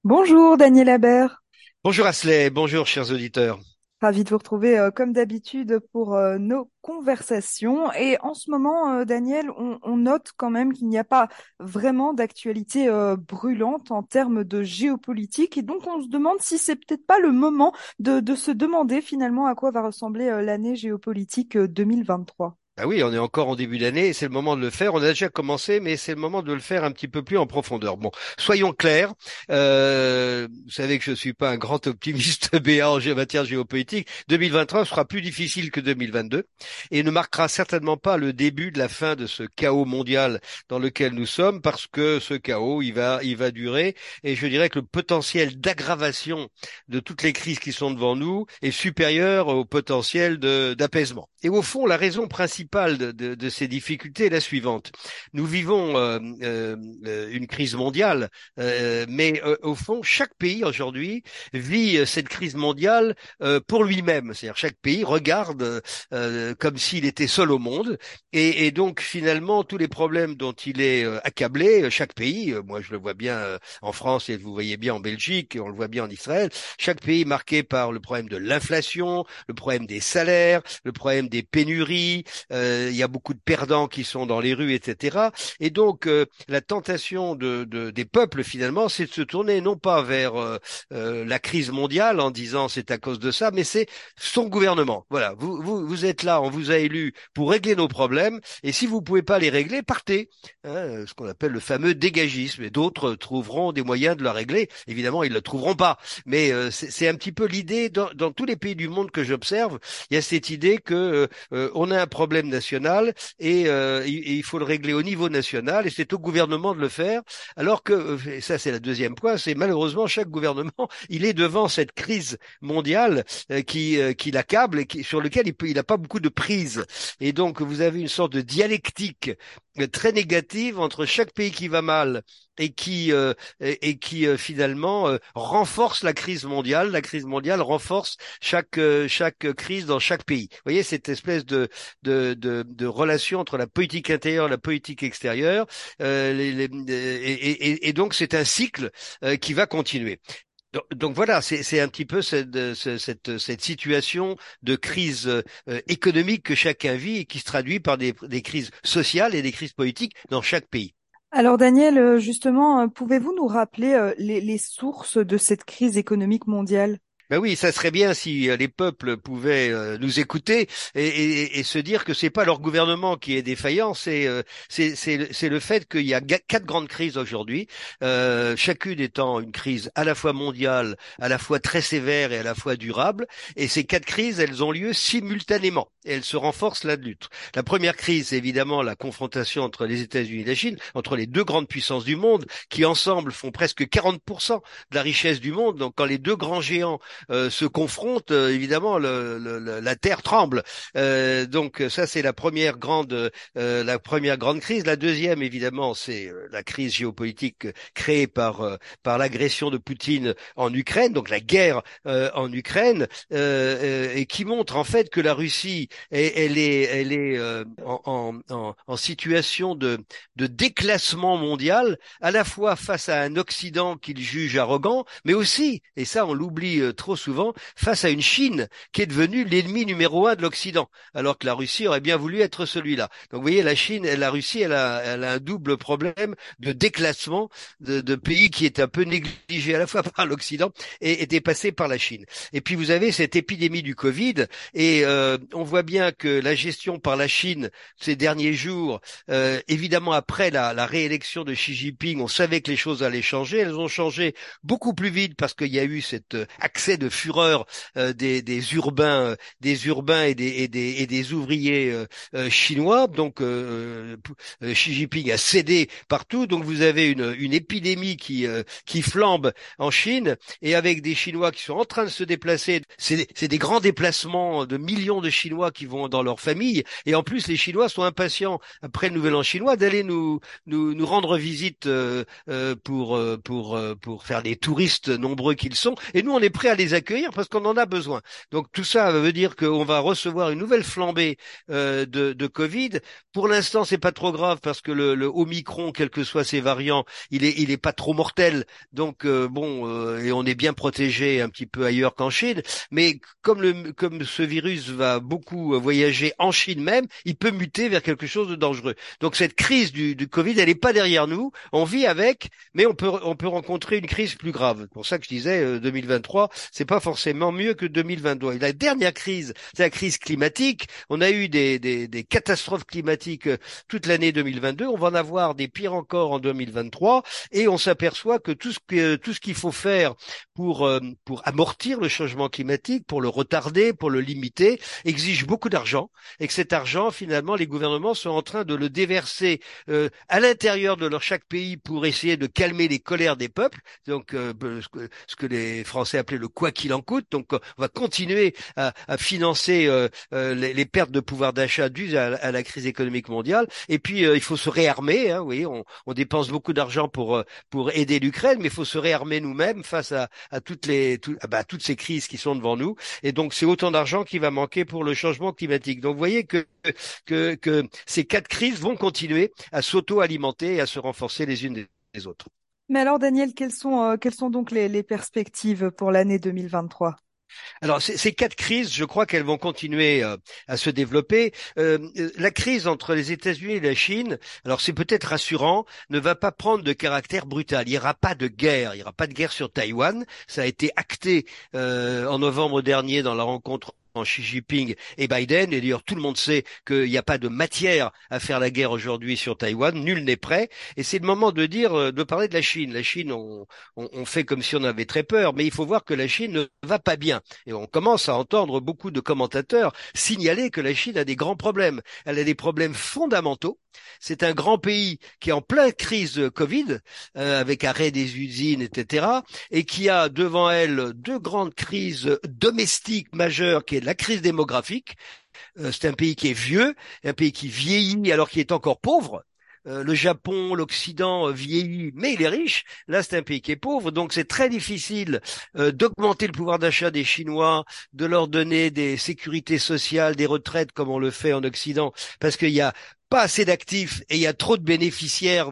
Bonjour Daniel Habert, Bonjour Asley, bonjour chers auditeurs. ravi de vous retrouver comme d'habitude pour nos conversations. Et en ce moment, Daniel, on note quand même qu'il n'y a pas vraiment d'actualité brûlante en termes de géopolitique. Et donc on se demande si c'est peut-être pas le moment de se demander finalement à quoi va ressembler l'année géopolitique 2023. Ah oui, on est encore en début d'année et c'est le moment de le faire. On a déjà commencé, mais c'est le moment de le faire un petit peu plus en profondeur. Bon, soyons clairs. Vous savez que je suis pas un grand optimiste béat en matière géopolitique. 2023 sera plus difficile que 2022 et ne marquera certainement pas le début de la fin de ce chaos mondial dans lequel nous sommes, parce que ce chaos, il va durer. Et je dirais que le potentiel d'aggravation de toutes les crises qui sont devant nous est supérieur au potentiel d'apaisement. Et au fond, la raison principale de ces difficultés est la suivante. Nous vivons une crise mondiale, mais au fond, chaque pays aujourd'hui vit cette crise mondiale pour lui-même. C'est-à-dire chaque pays regarde comme s'il était seul au monde, et donc finalement tous les problèmes dont il est accablé, chaque pays, moi je le vois bien en France et vous voyez bien en Belgique, et on le voit bien en Israël, chaque pays marqué par le problème de l'inflation, le problème des salaires, le problème des pénuries, il y a beaucoup de perdants qui sont dans les rues, etc. Et donc la tentation des peuples finalement, c'est de se tourner non pas vers la crise mondiale en disant c'est à cause de ça, mais c'est son gouvernement. Voilà, vous êtes là, on vous a élu pour régler nos problèmes, et si vous pouvez pas les régler, partez. Hein, ce qu'on appelle le fameux dégagisme. Et d'autres trouveront des moyens de la régler. Évidemment, ils ne le trouveront pas. Mais c'est un petit peu l'idée dans tous les pays du monde que j'observe. Il y a cette idée que on a un problème national et il faut le régler au niveau national et c'est au gouvernement de le faire. Alors que et ça c'est la deuxième point, c'est malheureusement chaque gouvernement il est devant cette crise mondiale qui l'accable et sur lequel il n'a pas beaucoup de prise. Et donc vous avez une sorte de dialectique très négative entre chaque pays qui va mal et qui finalement renforce la crise mondiale. La crise mondiale renforce chaque crise dans chaque pays. Vous voyez cette espèce de relation entre la politique intérieure et la politique extérieure, et donc c'est un cycle qui va continuer. Donc voilà, c'est un petit peu cette situation de crise économique que chacun vit et qui se traduit par des crises sociales et des crises politiques dans chaque pays. Alors Daniel, justement, pouvez-vous nous rappeler les sources de cette crise économique mondiale? Ben oui, ça serait bien si les peuples pouvaient nous écouter et se dire que c'est pas leur gouvernement qui est défaillant, c'est le fait qu'il y a quatre grandes crises aujourd'hui, chacune étant une crise à la fois mondiale, à la fois très sévère et à la fois durable. Et ces quatre crises, elles ont lieu simultanément et elles se renforcent l'un de l'autre. La première crise, c'est évidemment la confrontation entre les États-Unis et la Chine, entre les deux grandes puissances du monde, qui ensemble font presque 40% de la richesse du monde. Donc quand les deux grands géants se confrontent, évidemment, la terre tremble. Donc ça, c'est la première grande crise. La deuxième, évidemment, c'est la crise géopolitique créée par l'agression de Poutine en Ukraine, donc la guerre en Ukraine, et qui montre en fait que la Russie, elle est en situation de déclassement mondial, à la fois face à un Occident qu'il juge arrogant, mais aussi, et ça on l'oublie trop souvent, face à une Chine qui est devenue l'ennemi numéro un de l'Occident, alors que la Russie aurait bien voulu être celui-là. Donc vous voyez, la Chine et la Russie, elle a un double problème de déclassement de pays qui est un peu négligé à la fois par l'Occident et dépassé par la Chine. Et puis vous avez cette épidémie du Covid, et on voit bien que la gestion par la Chine ces derniers jours, évidemment après la réélection de Xi Jinping, on savait que les choses allaient changer. Elles ont changé beaucoup plus vite parce qu'il y a eu cet accès de fureur des urbains et des ouvriers chinois. Donc Xi Jinping a cédé partout. Donc vous avez une épidémie qui flambe en Chine, et avec des Chinois qui sont en train de se déplacer. C'est des grands déplacements de millions de Chinois qui vont dans leur famille. Et en plus, les Chinois sont impatients, après le Nouvel An chinois, d'aller nous rendre visite pour faire des touristes nombreux qu'ils sont. Et nous, on est prêts à les les accueillir parce qu'on en a besoin. Donc tout ça veut dire qu'on va recevoir une nouvelle flambée de Covid. Pour l'instant, c'est pas trop grave parce que le Omicron, quels que soient ses variants, il est pas trop mortel. Donc et on est bien protégé un petit peu ailleurs qu'en Chine. Mais comme ce virus va beaucoup voyager en Chine même, il peut muter vers quelque chose de dangereux. Donc cette crise du Covid, elle n'est pas derrière nous. On vit avec, mais on peut rencontrer une crise plus grave. C'est pour ça que je disais 2023, c'est pas forcément mieux que 2022. Et la dernière crise, c'est la crise climatique. On a eu des catastrophes climatiques toute l'année 2022. On va en avoir des pires encore en 2023. Et on s'aperçoit que tout ce qu'il faut faire pour amortir le changement climatique, pour le retarder, pour le limiter, exige beaucoup d'argent. Et que cet argent, finalement, les gouvernements sont en train de le déverser à l'intérieur de chaque pays pour essayer de calmer les colères des peuples. Donc, ce que les Français appelaient le quoi qu'il en coûte. Donc, on va continuer à financer les pertes de pouvoir d'achat dues à la crise économique mondiale. Et puis, il faut se réarmer. Hein, oui, on dépense beaucoup d'argent pour aider l'Ukraine, mais il faut se réarmer nous-mêmes face à toutes ces crises qui sont devant nous. Et donc, c'est autant d'argent qui va manquer pour le changement climatique. Donc, vous voyez que ces quatre crises vont continuer à s'auto-alimenter et à se renforcer les unes des autres. Mais alors, Daniel, quelles sont donc les perspectives pour l'année 2023? Alors, ces quatre crises, je crois qu'elles vont continuer à se développer. La crise entre les États-Unis et la Chine, alors c'est peut-être rassurant, ne va pas prendre de caractère brutal. Il n'y aura pas de guerre. Il n'y aura pas de guerre sur Taïwan. Ça a été acté en novembre dernier dans la rencontre en Xi Jinping et Biden. Et d'ailleurs, tout le monde sait qu'il n'y a pas de matière à faire la guerre aujourd'hui sur Taïwan. Nul n'est prêt. Et c'est le moment de dire, de parler de la Chine. La Chine, on fait comme si on avait très peur, mais il faut voir que la Chine ne va pas bien. Et on commence à entendre beaucoup de commentateurs signaler que la Chine a des grands problèmes. Elle a des problèmes fondamentaux. C'est un grand pays qui est en pleine crise Covid, avec arrêt des usines, etc., et qui a devant elle deux grandes crises domestiques majeures, qui est la crise démographique. C'est un pays qui est vieux, un pays qui vieillit alors qu'il est encore pauvre. Le Japon, l'Occident vieillit, mais il est riche. Là, c'est un pays qui est pauvre, donc c'est très difficile d'augmenter le pouvoir d'achat des Chinois, de leur donner des sécurités sociales, des retraites comme on le fait en Occident, parce qu'il y a pas assez d'actifs et il y a trop de bénéficiaires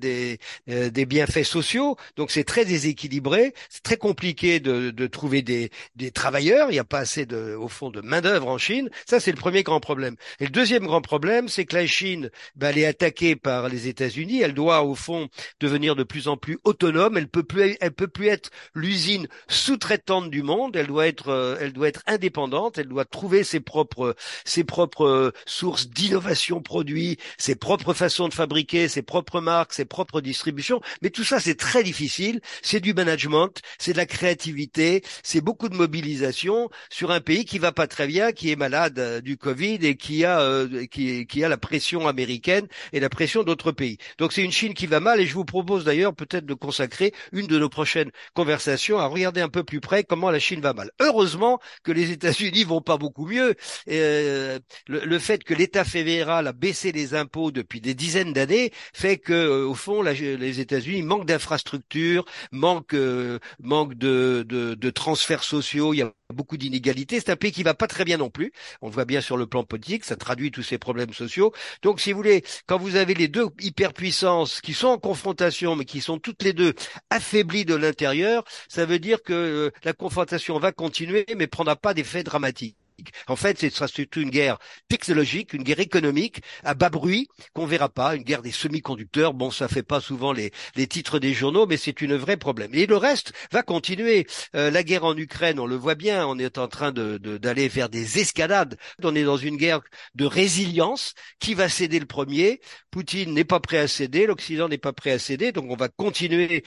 des bienfaits sociaux, donc c'est très déséquilibré, c'est très compliqué de trouver des travailleurs, il n'y a pas assez au fond de main-d'œuvre en Chine, ça c'est le premier grand problème. Et le deuxième grand problème, c'est que la Chine, elle est attaquée par les États-Unis, elle doit au fond devenir de plus en plus autonome, elle peut plus être l'usine sous-traitante du monde, elle doit être indépendante, elle doit trouver ses propres sources d'innovation produits, ses propres façons de fabriquer, ses propres marques, ses propres distributions. Mais tout ça, c'est très difficile. C'est du management, c'est de la créativité, c'est beaucoup de mobilisation sur un pays qui va pas très bien, qui est malade du Covid et qui a la pression américaine et la pression d'autres pays. Donc c'est une Chine qui va mal et je vous propose d'ailleurs peut-être de consacrer une de nos prochaines conversations à regarder un peu plus près comment la Chine va mal. Heureusement que les États-Unis vont pas beaucoup mieux. Le fait que l'État fédéral a baissé les impôts depuis des dizaines d'années fait que, au fond, les États-Unis manquent d'infrastructures, manquent de transferts sociaux. Il y a beaucoup d'inégalités. C'est un pays qui va pas très bien non plus. On le voit bien sur le plan politique. Ça traduit tous ces problèmes sociaux. Donc, si vous voulez, quand vous avez les deux hyperpuissances qui sont en confrontation, mais qui sont toutes les deux affaiblies de l'intérieur, ça veut dire que la confrontation va continuer, mais prendra pas d'effet dramatique. En fait, ce sera surtout une guerre technologique, une guerre économique à bas bruit qu'on verra pas, une guerre des semi-conducteurs. Bon, ça fait pas souvent les titres des journaux, mais c'est une vraie problème. Et le reste va continuer. La guerre en Ukraine, on le voit bien, on est en train d'aller vers des escalades. On est dans une guerre de résilience. Qui va céder le premier? Poutine n'est pas prêt à céder, l'Occident n'est pas prêt à céder, donc on va continuer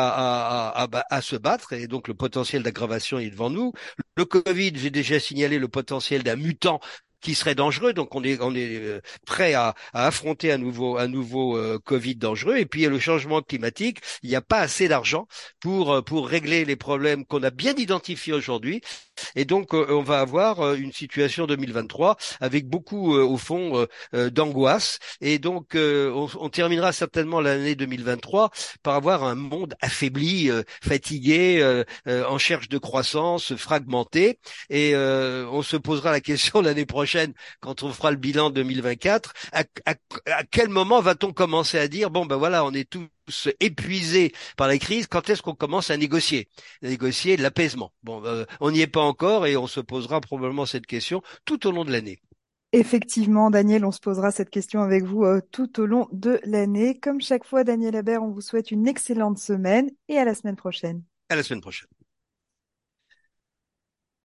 à se battre. Et donc le potentiel d'aggravation est devant nous. Le Covid, j'ai déjà signalé le potentiel d'un mutant qui serait dangereux, donc on est prêt à affronter un nouveau Covid dangereux. Et puis le changement climatique, il n'y a pas assez d'argent pour régler les problèmes qu'on a bien identifiés aujourd'hui. Et donc, on va avoir une situation 2023 avec beaucoup, au fond, d'angoisse. Et donc, on terminera certainement l'année 2023 par avoir un monde affaibli, fatigué, en cherche de croissance, fragmenté. Et on se posera la question l'année prochaine, quand on fera le bilan 2024, à quel moment va-t-on commencer à dire, bon, ben voilà, on est tous épuisés par la crise, quand est-ce qu'on commence à négocier l'apaisement. Bon, on n'y est pas encore et on se posera probablement cette question tout au long de l'année. Effectivement, Daniel, on se posera cette question avec vous tout au long de l'année. Comme chaque fois, Daniel Habert, on vous souhaite une excellente semaine et à la semaine prochaine. À la semaine prochaine.